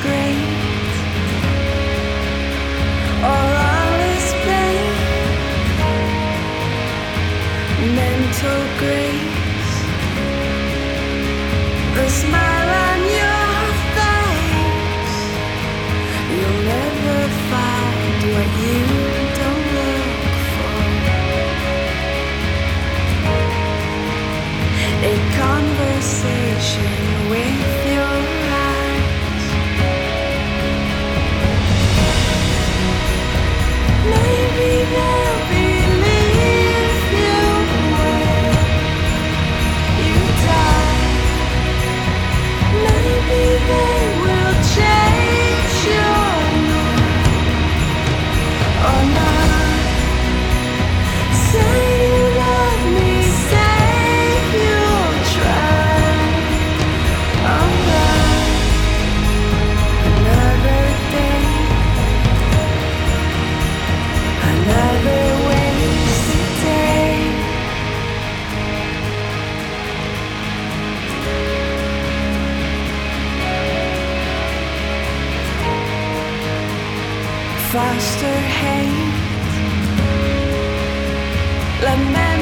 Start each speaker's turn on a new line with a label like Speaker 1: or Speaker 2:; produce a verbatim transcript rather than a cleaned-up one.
Speaker 1: great, or all is pain. Mental grace, the smile on your face. You'll never find what you don't look for. A conversation with your eyes. Maybe they'll believe you when you die. Maybe they will change your mind or not. Say you love me, say you'll try. Alright, another day, another wasted day. Foster hate, lament.